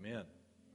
Amen.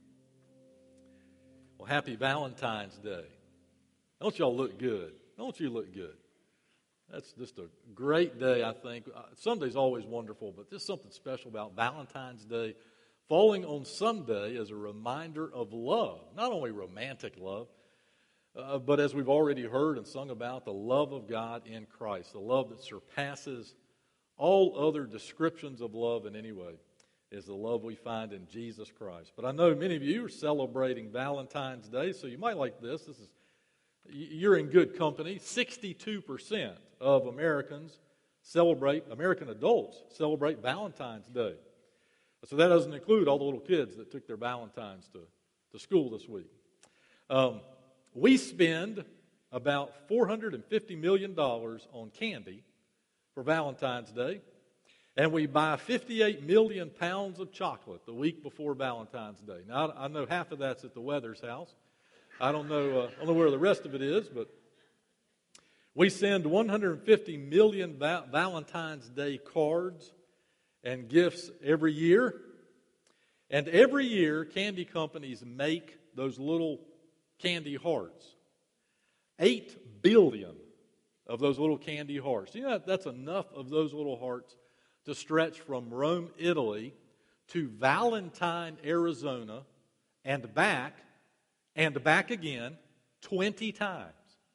Well, happy Valentine's Day. Don't y'all look good? Don't you look good? That's just a great day, I think. Sunday's always wonderful, but there's something special about Valentine's Day falling on Sunday as a reminder of love. Not only romantic love, but as we've already heard and sung about, the love of God in Christ, the love that surpasses all other descriptions of love in any way, is the love we find in Jesus Christ. But I know many of you are celebrating Valentine's Day, so you might like this. You're in good company. 62% of American adults celebrate Valentine's Day. So that doesn't include all the little kids that took their Valentines to school this week. We spend about $450 million on candy for Valentine's Day, and we buy 58 million pounds of chocolate the week before Valentine's Day. Now, I know half of that's at the Weathers' house. I don't know where the rest of it is, but we send 150 million Valentine's Day cards and gifts every year. And every year, candy companies make those little candy hearts. 8 billion of those little candy hearts. You know, that's enough of those little hearts to stretch from Rome, Italy, to Valentine, Arizona, and back again 20 times.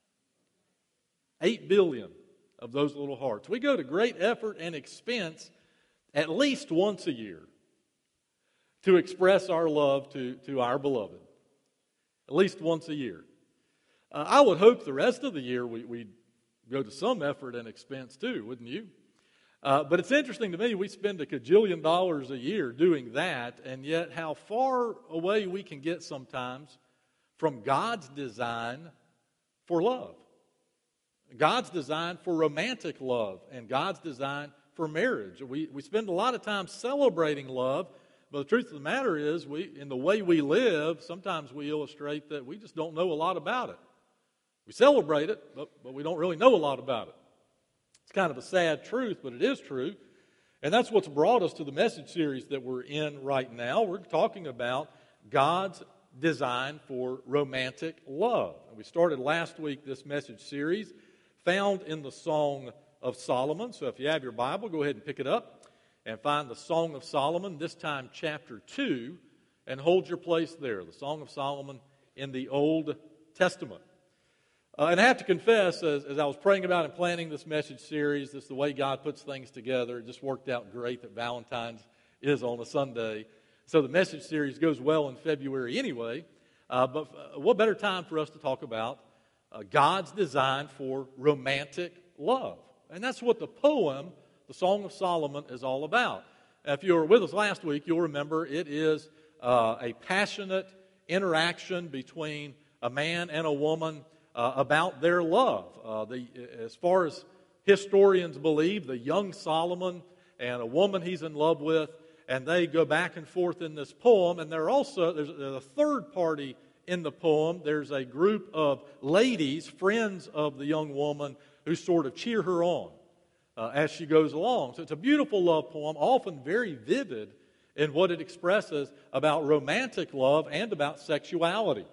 8 billion of those little hearts. We go to great effort and expense at least once a year to express our love to our beloved. At least once a year. I would hope the rest of the year we'd go to some effort and expense too, wouldn't you? But it's interesting to me, we spend $1 gajillion a year doing that, and yet how far away we can get sometimes from God's design for love. God's design for romantic love, and God's design for marriage. We spend a lot of time celebrating love, but the truth of the matter is, in the way we live, sometimes we illustrate that we just don't know a lot about it. We celebrate it, but we don't really know a lot about it. It's kind of a sad truth, but it is true. And that's what's brought us to the message series that we're in right now. We're talking about God's design for romantic love. And we started last week this message series found in the Song of Solomon. So if you have your Bible, go ahead and pick it up and find the Song of Solomon, this time chapter 2, and hold your place there. The Song of Solomon in the Old Testament. And I have to confess, as I was praying about and planning this message series, this is the way God puts things together. It just worked out great that Valentine's is on a Sunday. So the message series goes well in February anyway. But what better time for us to talk about God's design for romantic love? And that's what the poem, the Song of Solomon, is all about. If you were with us last week, you'll remember it is a passionate interaction between a man and a woman about their love. As far as historians believe, the young Solomon and a woman he's in love with, and they go back and forth in this poem. And there's a third party in the poem. There's a group of ladies, friends of the young woman, who sort of cheer her on as she goes along. So it's a beautiful love poem, often very vivid in what it expresses about romantic love and about sexuality.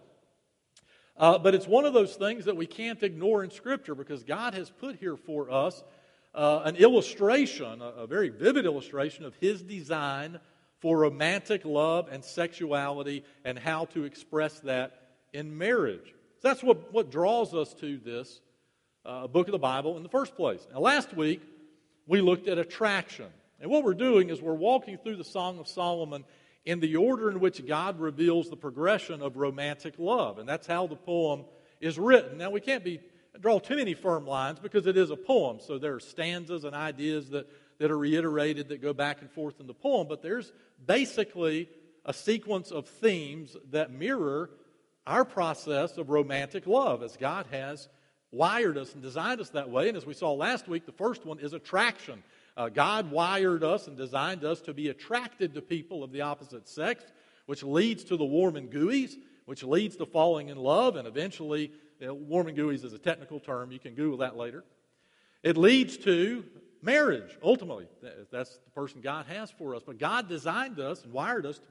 But it's one of those things that we can't ignore in Scripture because God has put here for us an illustration, a very vivid illustration of His design for romantic love and sexuality and how to express that in marriage. So that's what draws us to this book of the Bible in the first place. Now, last week, we looked at attraction. And what we're doing is we're walking through the Song of Solomon in the order in which God reveals the progression of romantic love. And that's how the poem is written. Now, we can't draw too many firm lines because it is a poem. So there are stanzas and ideas that are reiterated that go back and forth in the poem. But there's basically a sequence of themes that mirror our process of romantic love as God has wired us and designed us that way. And as we saw last week, the first one is attraction. God wired us and designed us to be attracted to people of the opposite sex, which leads to the warm and gooeys, which leads to falling in love, and eventually, warm and gooeys is a technical term. You can Google that later. It leads to marriage, ultimately. That's the person God has for us. But God designed us and wired us to be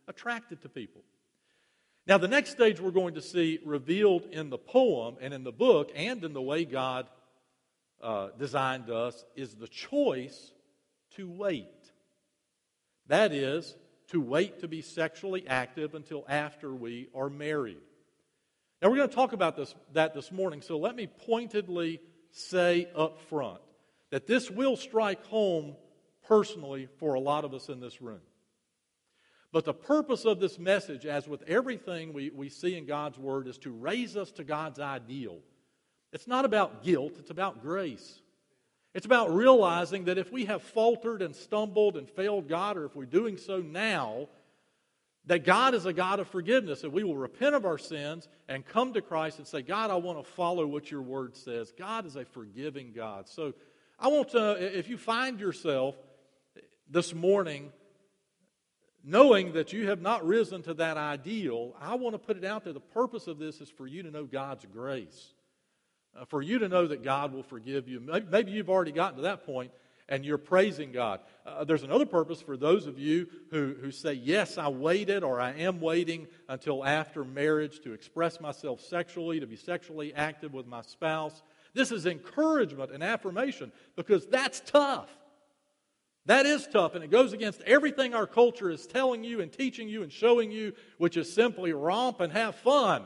attracted to people. Now, the next stage we're going to see revealed in the poem and in the book and in the way God designed us is the choice to wait. That is, to wait to be sexually active until after we are married. Now, we're going to talk about that this morning, so let me pointedly say up front that this will strike home personally for a lot of us in this room. But the purpose of this message, as with everything we see in God's Word, is to raise us to God's ideal. It's not about guilt, it's about grace. It's about realizing that if we have faltered and stumbled and failed God, or if we're doing so now, that God is a God of forgiveness, and we will repent of our sins and come to Christ and say, God, I want to follow what your Word says. God is a forgiving God. So I want to, if you find yourself this morning knowing that you have not risen to that ideal, I want to put it out there. The purpose of this is for you to know God's grace. For you to know that God will forgive you. Maybe you've already gotten to that point and you're praising God. There's another purpose for those of you who say, yes, I waited or I am waiting until after marriage to express myself sexually, to be sexually active with my spouse. This is encouragement and affirmation because that's tough. That is tough, and it goes against everything our culture is telling you and teaching you and showing you, which is simply romp and have fun.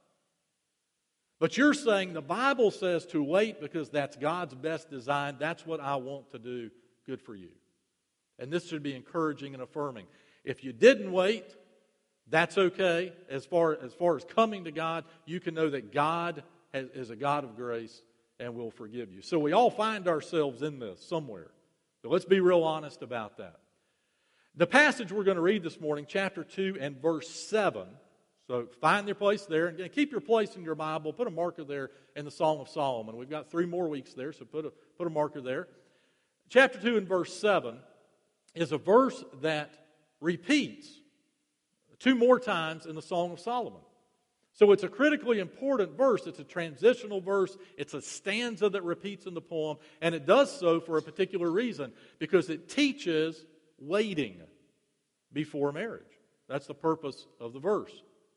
But you're saying the Bible says to wait because that's God's best design. That's what I want to do. Good for you. And this should be encouraging and affirming. If you didn't wait, that's okay. As far as coming to God, you can know that God is a God of grace and will forgive you. So we all find ourselves in this somewhere. So let's be real honest about that. The passage we're going to read this morning, chapter 2 and verse 7. So find your place there, and keep your place in your Bible. Put a marker there in the Song of Solomon. We've got 3 more weeks there, so put a marker there. Chapter 2 and verse 7 is a verse that repeats 2 more times in the Song of Solomon. So it's a critically important verse. It's a transitional verse. It's a stanza that repeats in the poem, and it does so for a particular reason, because it teaches waiting before marriage. That's the purpose of the verse.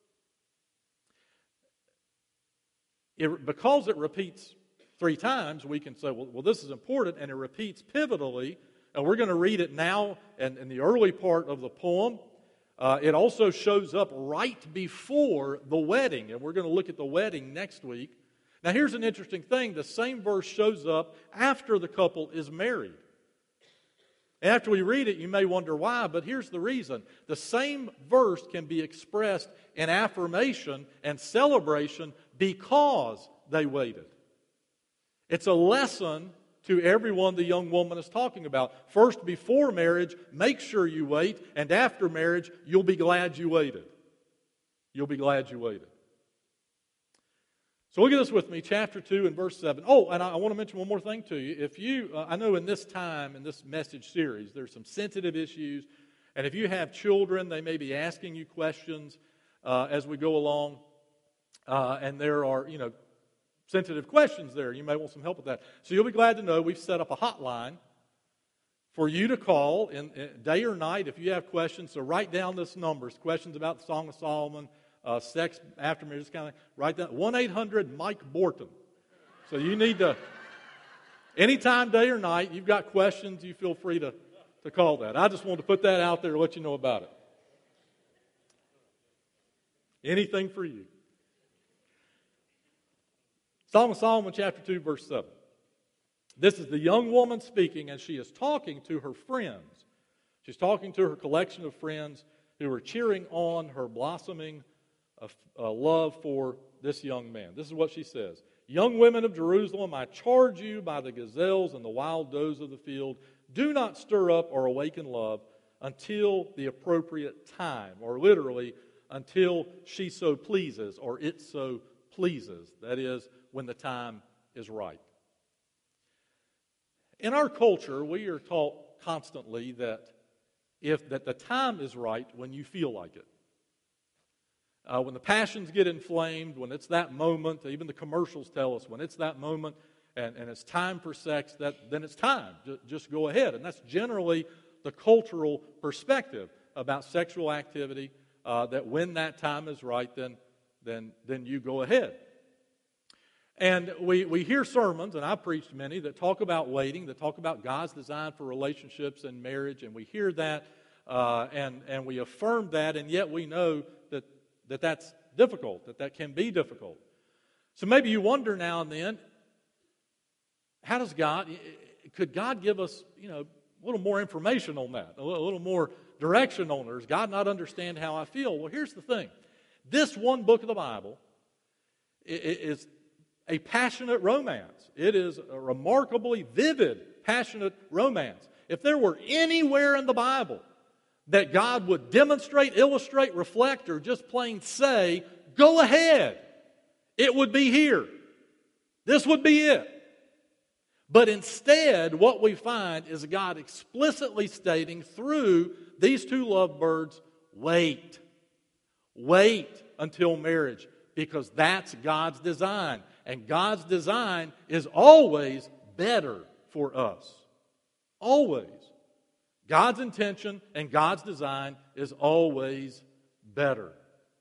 Because it repeats 3 times, we can say, well, this is important, and it repeats pivotally. And we're going to read it now in the early part of the poem. It also shows up right before the wedding, and we're going to look at the wedding next week. Now, here's an interesting thing. The same verse shows up after the couple is married. And after we read it, you may wonder why, but here's the reason. The same verse can be expressed in affirmation and celebration because they waited. It's a lesson to everyone the young woman is talking about. First, before marriage, make sure you wait, and after marriage, you'll be glad you waited. You'll be glad you waited. So look at this with me, chapter 2 and verse 7. Oh, and I want to mention one more thing to you. If you, I know in this time, in this message series, there's some sensitive issues, and if you have children, they may be asking you questions as we go along, and there are, sensitive questions there. You may want some help with that. So you'll be glad to know we've set up a hotline for you to call in day or night if you have questions. So write down this number, questions about the Song of Solomon, sex after marriage, kind of thing. Write down 1-800-MIKE-BORTON. So you need to, anytime, day or night, you've got questions, you feel free to call that. I just wanted to put that out there to let you know about it. Anything for you. Song of Solomon, chapter 2, verse 7. This is the young woman speaking, and she is talking to her friends. She's talking to her collection of friends who are cheering on her blossoming love for this young man. This is what she says. Young women of Jerusalem, I charge you by the gazelles and the wild does of the field, do not stir up or awaken love until the appropriate time, or literally, until she so pleases, or it so pleases. That is, when the time is right. In our culture, we are taught constantly that the time is right when you feel like it. When the passions get inflamed, when it's that moment, even the commercials tell us when it's that moment and it's time for sex, then it's time. Just go ahead. And that's generally the cultural perspective. about sexual activity, that when that time is right, then you go ahead. And we hear sermons, and I've preached many, that talk about waiting, that talk about God's design for relationships and marriage, and we hear that, and we affirm that, and yet we know that that's difficult, that can be difficult. So maybe you wonder now and then, could God give us, a little more information on that, a little more direction on it? Does God not understand how I feel? Well, here's the thing. This one book of the Bible is a passionate romance. It is a remarkably vivid, passionate romance. If there were anywhere in the Bible that God would demonstrate, illustrate, reflect, or just plain say, go ahead, it would be here. This would be it. But instead, what we find is God explicitly stating through these two lovebirds, wait. Wait until marriage, because that's God's design. And God's design is always better for us. Always. God's intention and God's design is always better.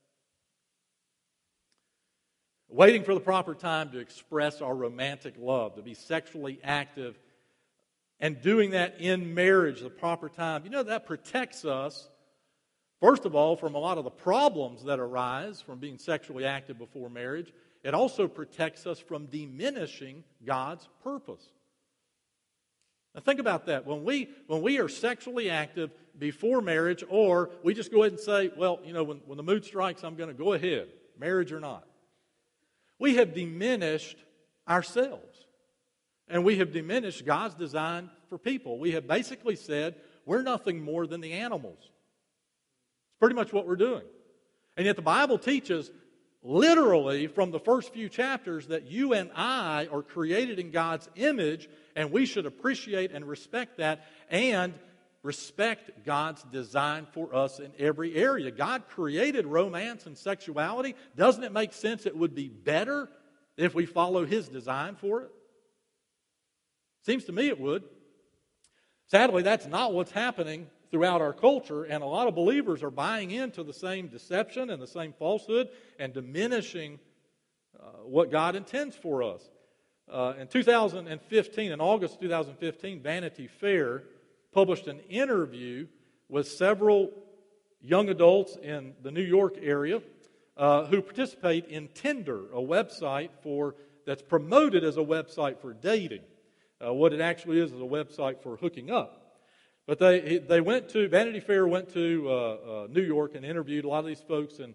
Waiting for the proper time to express our romantic love, to be sexually active, and doing that in marriage, the proper time, that protects us, first of all, from a lot of the problems that arise from being sexually active before marriage. It also protects us from diminishing God's purpose. Now think about that. When we are sexually active before marriage, or we just go ahead and say, well, when the mood strikes, I'm going to go ahead, marriage or not. We have diminished ourselves. And we have diminished God's design for people. We have basically said, we're nothing more than the animals. It's pretty much what we're doing. And yet the Bible teaches, literally from the first few chapters, that you and I are created in God's image, and we should appreciate and respect that, and respect God's design for us in every area. God created romance and sexuality. Doesn't it make sense it would be better if we follow His design for it? Seems to me it would. Sadly, that's not what's happening throughout our culture, and a lot of believers are buying into the same deception and the same falsehood and diminishing what God intends for us. In 2015, in August 2015, Vanity Fair published an interview with several young adults in the New York area who participate in Tinder, a website that's promoted as a website for dating. What it actually is a website for hooking up. But Vanity Fair went to New York and interviewed a lot of these folks in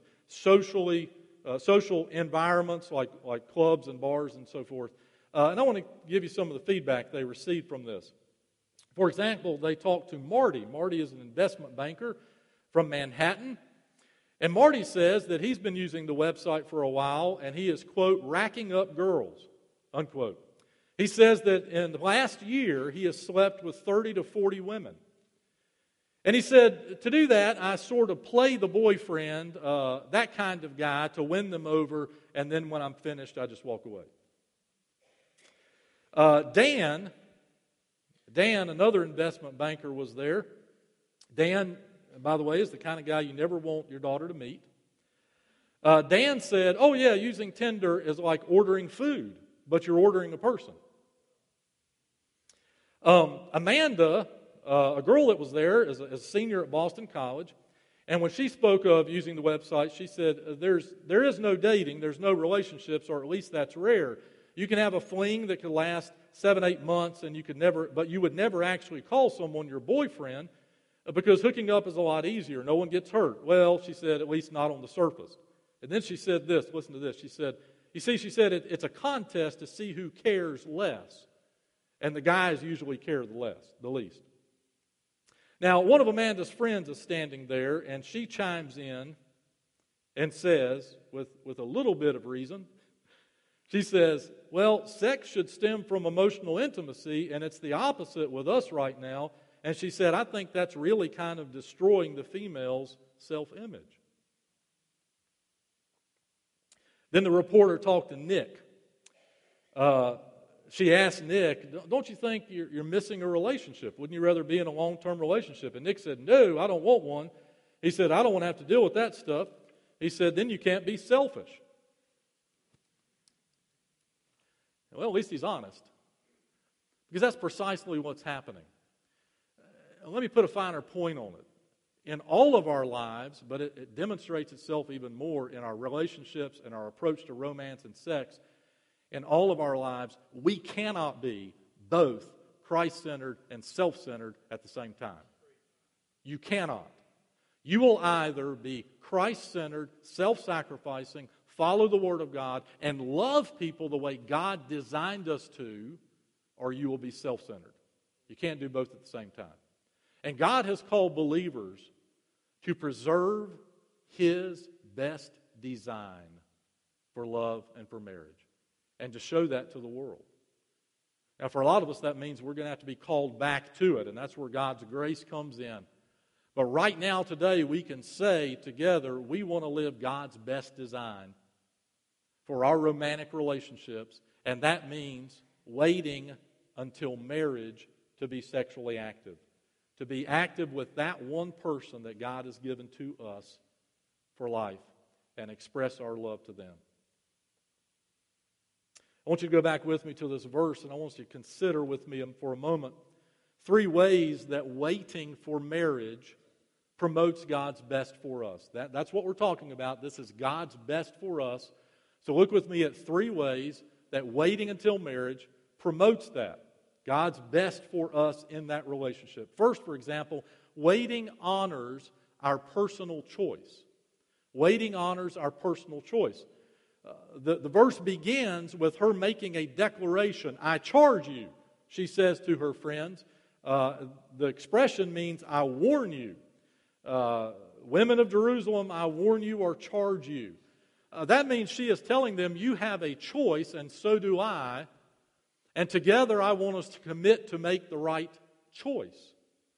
social environments like clubs and bars and so forth. And I want to give you some of the feedback they received from this. For example, they talked to Marty. Marty is an investment banker from Manhattan. And Marty says that he's been using the website for a while, and he is, quote, racking up girls, unquote. He says that in the last year, he has slept with 30 to 40 women. And he said, to do that, I sort of play the boyfriend, that kind of guy, to win them over, and then when I'm finished, I just walk away. Dan, another investment banker, was there. Dan, by the way, is the kind of guy you never want your daughter to meet. Dan said, oh yeah, using Tinder is like ordering food, but you're ordering a person. Amanda, a girl that was there, is a senior at Boston College, and when she spoke of using the website, she said, there is no dating, there's no relationships, or at least that's rare. You can have a fling that could last 7-8 months, and you would never actually call someone your boyfriend, because hooking up is a lot easier. No one gets hurt. Well, she said, at least not on the surface. And then she said this, listen to this. She said, it's a contest to see who cares less. And the guys usually care the least. Now, one of Amanda's friends is standing there, and she chimes in and says, with a little bit of reason, she says, well, sex should stem from emotional intimacy, and it's the opposite with us right now. And she said, I think that's really kind of destroying the female's self-image. Then the reporter talked to Nick. She asked Nick, don't you think you're missing a relationship? Wouldn't you rather be in a long-term relationship? And Nick said, no, I don't want one. He said, I don't want to have to deal with that stuff. He said, then you can't be selfish. Well, at least he's honest. Because that's precisely what's happening. Let me put a finer point on it. In all of our lives, but it demonstrates itself even more in our relationships and our approach to romance and sex, in all of our lives, we cannot be both Christ-centered and self-centered at the same time. You cannot. You will either be Christ-centered, self-sacrificing, follow the Word of God, and love people the way God designed us to, or you will be self-centered. You can't do both at the same time. And God has called believers to preserve His best design for love and for marriage, and to show that to the world. Now, for a lot of us, that means we're going to have to be called back to it, and that's where God's grace comes in. But right now, today, we can say together, we want to live God's best design for our romantic relationships, and that means waiting until marriage to be sexually active, to be active with that one person that God has given to us for life and express our love to them. I want you to go back with me to this verse, and I want you to consider with me for a moment 3 ways that waiting for marriage promotes God's best for us. That's what we're talking about. This is God's best for us. So look with me at 3 ways that waiting until marriage promotes that. God's best for us in that relationship. First, for example, waiting honors our personal choice. Waiting honors our personal choice. The verse begins with her making a declaration. I charge you, she says to her friends. The expression means I warn you. Women of Jerusalem, I warn you or charge you. That means she is telling them, you have a choice, and so do I. And together I want us to commit to make the right choice.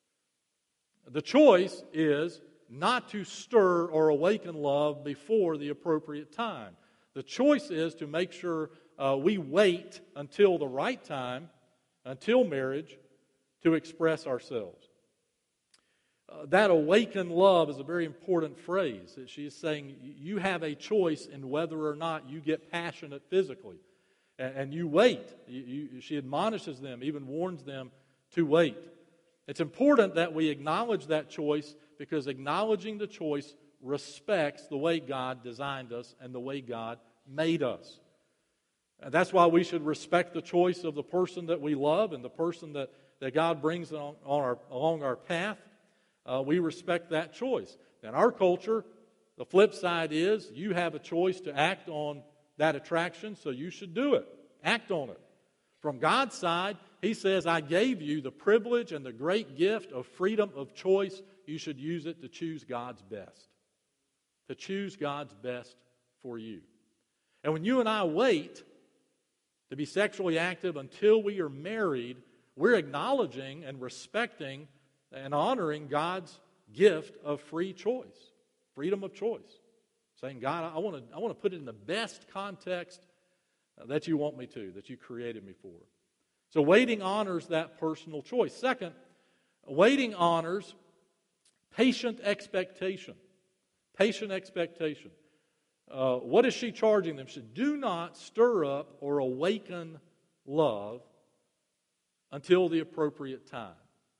The choice is not to stir or awaken love before the appropriate time. The choice is to make sure we wait until the right time, until marriage, to express ourselves. That awakened love is a very important phrase. She is saying you have a choice in whether or not you get passionate physically. And you wait. She admonishes them, even warns them to wait. It's important that we acknowledge that choice, because acknowledging the choice respects the way God designed us and the way God made us. And that's why we should respect the choice of the person that we love and the person that God brings along our path. We respect that choice. In our culture, the flip side is you have a choice to act on that attraction, so you should do it. Act on it. From God's side, He says, I gave you the privilege and the great gift of freedom of choice. You should use it to choose God's best. To choose God's best for you. And when you and I wait to be sexually active until we are married, we're acknowledging and respecting and honoring God's gift of free choice, freedom of choice. Saying, God, I want to put it in the best context that you want me to, that you created me for. So waiting honors that personal choice. Second, waiting honors patient expectation. Patient expectation. What is she charging them? She said, do not stir up or awaken love until the appropriate time.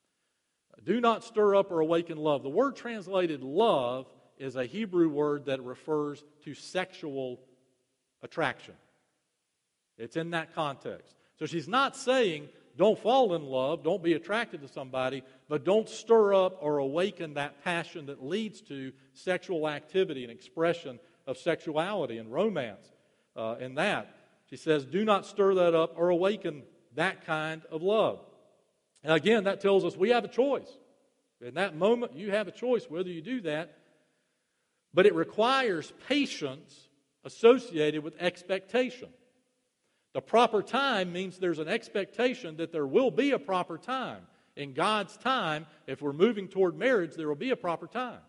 Do not stir up or awaken love. The word translated love is a Hebrew word that refers to sexual attraction. It's in that context. So she's not saying don't fall in love, don't be attracted to somebody, but don't stir up or awaken that passion that leads to sexual activity and expression of sexuality and romance in that. She says, do not stir that up or awaken that kind of love. And again, that tells us we have a choice. In that moment, you have a choice whether you do that. But it requires patience associated with expectation. The proper time means there's an expectation that there will be a proper time. In God's time, if we're moving toward marriage, there will be a proper time.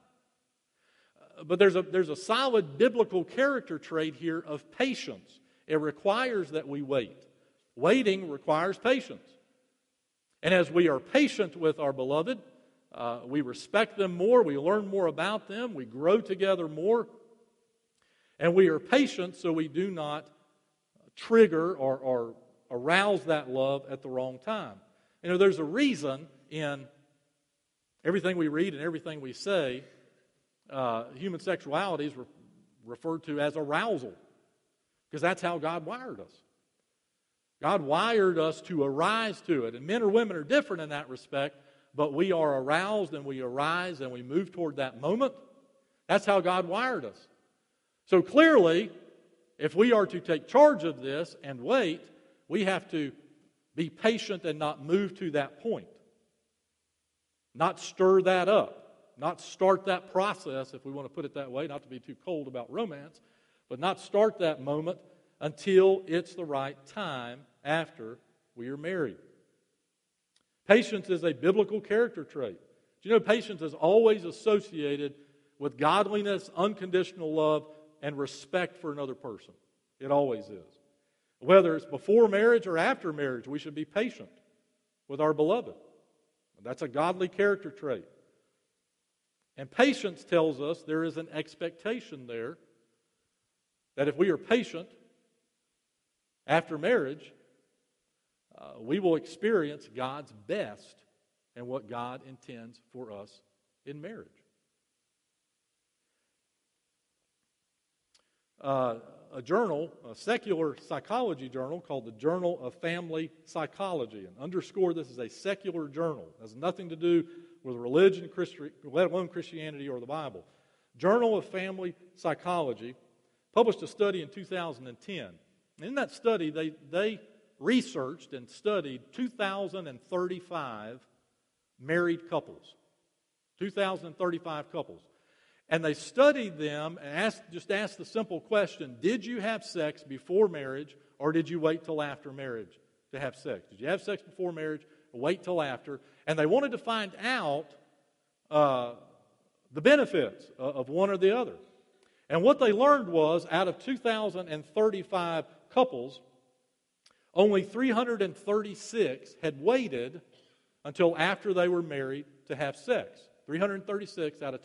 But there's a solid biblical character trait here of patience. It requires that we wait. Waiting requires patience. And as we are patient with our beloved, We respect them more. We learn more about them. We grow together more. And we are patient so we do not trigger or arouse that love at the wrong time. You know, there's a reason in everything we read and everything we say, human sexuality is referred to as arousal, because that's how God wired us. God wired us to arise to it. And men or women are different in that respect, but we are aroused and we arise and we move toward that moment. That's how God wired us. So clearly, if we are to take charge of this and wait, we have to be patient and not move to that point. Not stir that up. Not start that process, if we want to put it that way, not to be too cold about romance, but not start that moment until it's the right time after we are married. Patience is a biblical character trait. Do you know patience is always associated with godliness, unconditional love, and respect for another person? It always is. Whether it's before marriage or after marriage, we should be patient with our beloved. That's a godly character trait. And patience tells us there is an expectation there that if we are patient after marriage, we will experience God's best and what God intends for us in marriage. A journal, a secular psychology journal called the Journal of Family Psychology, and underscore this is a secular journal. It has nothing to do with religion, let alone Christianity or the Bible. Journal of Family Psychology published a study in 2010. In that study, they researched and studied 2,035 married couples. 2,035 couples. And they studied them and asked the simple question, did you have sex before marriage or did you wait till after marriage to have sex? Did you have sex before marriage or wait till after? And they wanted to find out the benefits of one or the other. And what they learned was, out of 2,035 couples, only 336 had waited until after they were married to have sex. 336 out of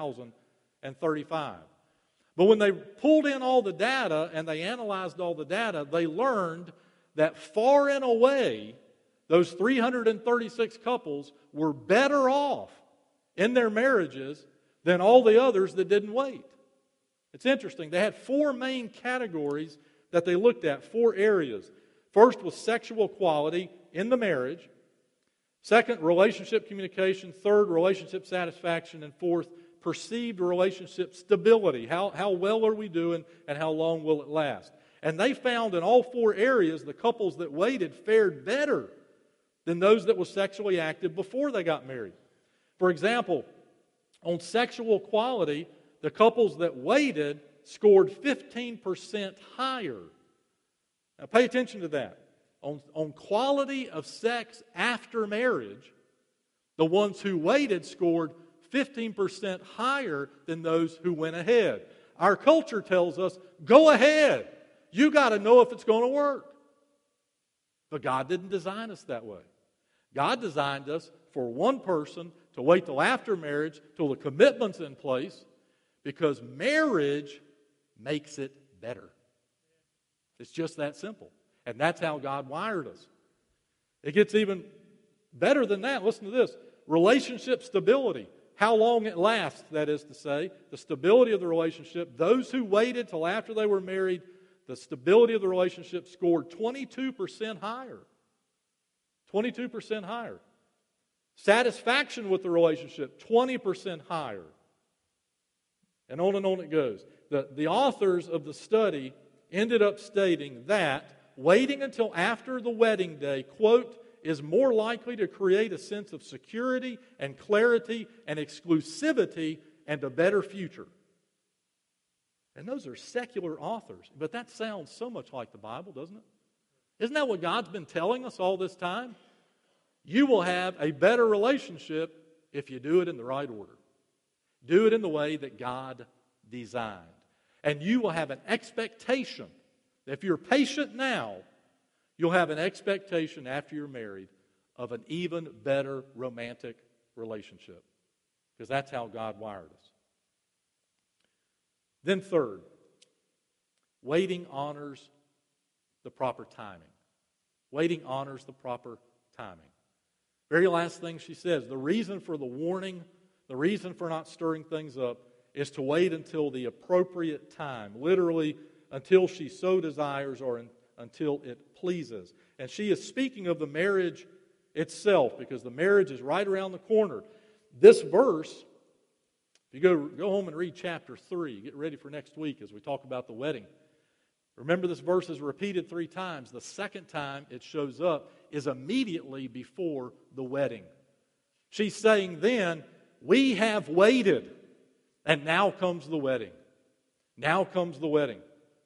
2,035. But when they pulled in all the data and they analyzed all the data, they learned that far and away, those 336 couples were better off in their marriages than all the others that didn't wait. It's interesting. They had four main categories that they looked at, four areas. First was sexual quality in the marriage. Second, relationship communication. Third, relationship satisfaction. And fourth, perceived relationship stability. How well are we doing and how long will it last? And they found in all four areas the couples that waited fared better than those that were sexually active before they got married. For example, on sexual quality, the couples that waited scored 15% higher. Now pay attention to that. On quality of sex after marriage, the ones who waited scored 15% higher than those who went ahead. Our culture tells us, go ahead. You got to know if it's going to work. But God didn't design us that way. God designed us for one person to wait till after marriage, till the commitment's in place, because marriage makes it better. It's just that simple. And that's how God wired us. It gets even better than that. Listen to this. Relationship stability. How long it lasts, that is to say. The stability of the relationship. Those who waited till after they were married, the stability of the relationship scored 22% higher. 22% higher. Satisfaction with the relationship, 20% higher. And on it goes. The authors of the study ended up stating that waiting until after the wedding day, quote, is more likely to create a sense of security and clarity and exclusivity and a better future. And those are secular authors. But that sounds so much like the Bible, doesn't it? Isn't that what God's been telling us all this time? You will have a better relationship if you do it in the right order. Do it in the way that God designed. And you will have an expectation. If you're patient now, you'll have an expectation after you're married of an even better romantic relationship, because that's how God wired us. Then third, waiting honors the proper timing. Waiting honors the proper timing. Very last thing she says, the reason for the warning, the reason for not stirring things up is to wait until the appropriate time, literally until she so desires or until it pleases. And she is speaking of the marriage itself, because the marriage is right around the corner. This verse, if you go home and read chapter 3, get ready for next week as we talk about the wedding. Remember, this verse is repeated 3 times. The second time it shows up is immediately before the wedding. She's saying then, we have waited, and now comes the wedding. Now comes the wedding.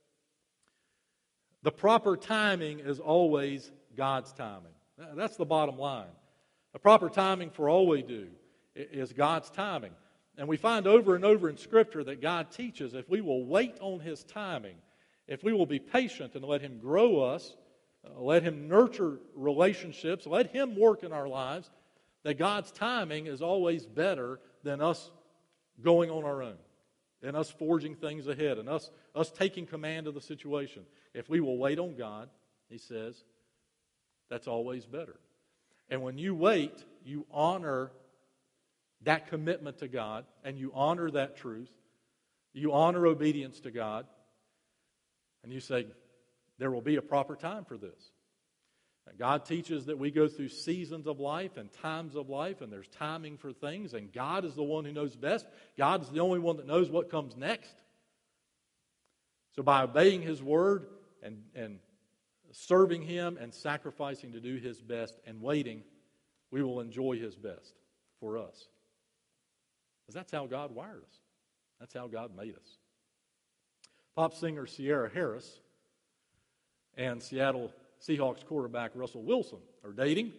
The proper timing is always God's timing. That's the bottom line. The proper timing for all we do is God's timing. And we find over and over in Scripture that God teaches if we will wait on His timing, if we will be patient and let Him grow us, let Him nurture relationships, let Him work in our lives, that God's timing is always better than us going on our own, and us forging things ahead, and us taking command of the situation. If we will wait on God, He says, that's always better. And when you wait, you honor that commitment to God, and you honor that truth. You honor obedience to God, and you say, there will be a proper time for this. And God teaches that we go through seasons of life and times of life, and there's timing for things, and God is the one who knows best. God is the only one that knows what comes next. So by obeying His word and serving Him and sacrificing to do His best and waiting, we will enjoy His best for us. Because that's how God wired us. That's how God made us. Pop singer Sierra Harris and Seattle Seahawks quarterback Russell Wilson are dating.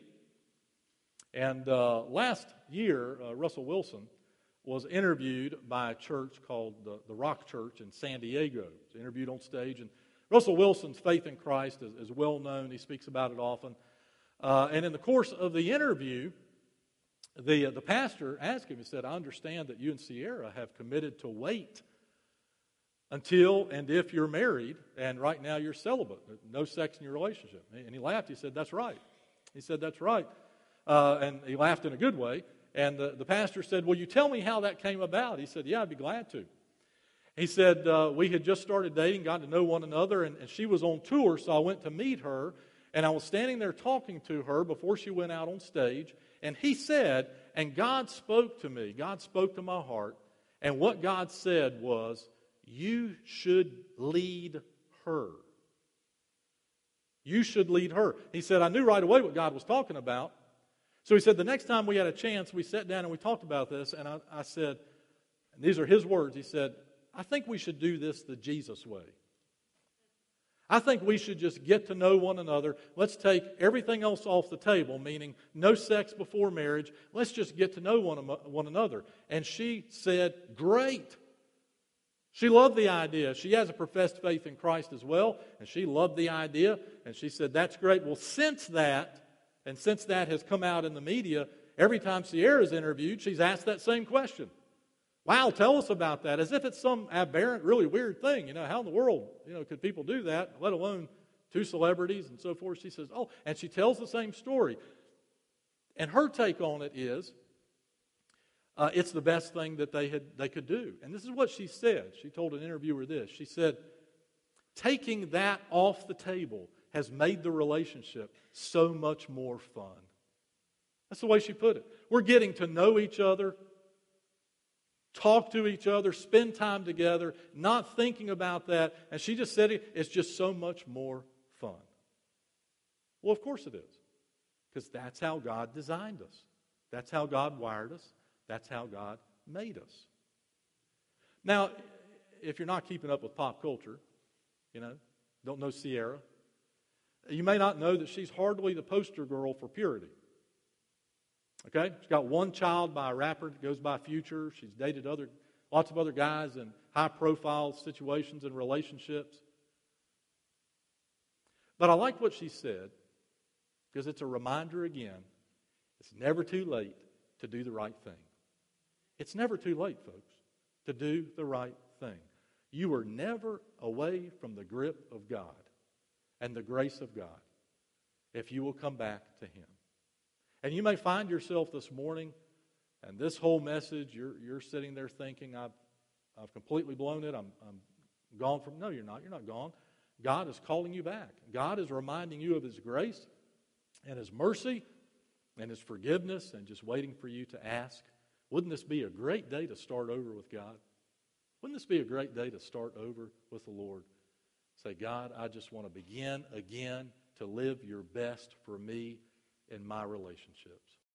And last year, Russell Wilson was interviewed by a church called the Rock Church in San Diego. He was interviewed on stage. And Russell Wilson's faith in Christ is well known. He speaks about it often. And in the course of the interview, the pastor asked him, he said, I understand that you and Sierra have committed to wait until and if you're married, and right now you're celibate, no sex in your relationship. And he laughed. He said, that's right. He said, that's right. And he laughed in a good way. And the pastor said, will you tell me how that came about? He said, yeah, I'd be glad to. He said, we had just started dating, got to know one another, and she was on tour, so I went to meet her, and I was standing there talking to her before she went out on stage, and he said, and God spoke to me, God spoke to my heart, and what God said was, you should lead her. You should lead her. He said, I knew right away what God was talking about. So he said, the next time we had a chance, we sat down and we talked about this, and I said, and these are his words, he said, I think we should do this the Jesus way. I think we should just get to know one another. Let's take everything else off the table, meaning no sex before marriage. Let's just get to know one another. And she said, great. She loved the idea. She has a professed faith in Christ as well, and she loved the idea, and she said, that's great. Well, since that has come out in the media, every time Sierra's interviewed, she's asked that same question. Wow, tell us about that, as if it's some aberrant, really weird thing. How in the world, could people do that, let alone 2 celebrities and so forth? She says, and she tells the same story. And her take on it is, it's the best thing that they could do. And this is what she said. She told an interviewer this. She said, taking that off the table has made the relationship so much more fun. That's the way she put it. We're getting to know each other, talk to each other, spend time together, not thinking about that. And she just said it's just so much more fun. Well, of course it is. Because that's how God designed us. That's how God wired us. That's how God made us. Now, if you're not keeping up with pop culture, don't know Sierra, you may not know that she's hardly the poster girl for purity. Okay? She's got one child by a rapper that goes by Future. She's dated lots of other guys in high-profile situations and relationships. But I like what she said, because it's a reminder again, it's never too late to do the right thing. It's never too late, folks, to do the right thing. You are never away from the grip of God and the grace of God if you will come back to Him. And you may find yourself this morning, and this whole message, you're sitting there thinking, I've completely blown it. I'm gone from. No, you're not. You're not gone. God is calling you back. God is reminding you of His grace and His mercy and His forgiveness and just waiting for you to ask. Wouldn't this be a great day to start over with God? Wouldn't this be a great day to start over with the Lord? Say, God, I just want to begin again to live your best for me in my relationships.